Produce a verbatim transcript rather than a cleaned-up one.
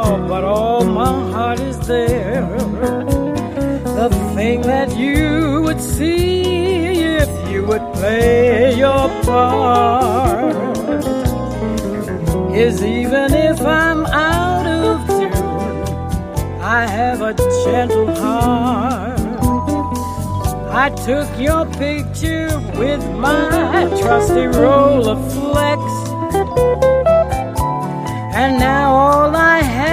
but all my heart is there. The thing that you would see if you would play your part is even if I'm out of tune, I have a gentle heart. I took your picture with my trusty Rolleiflex, and now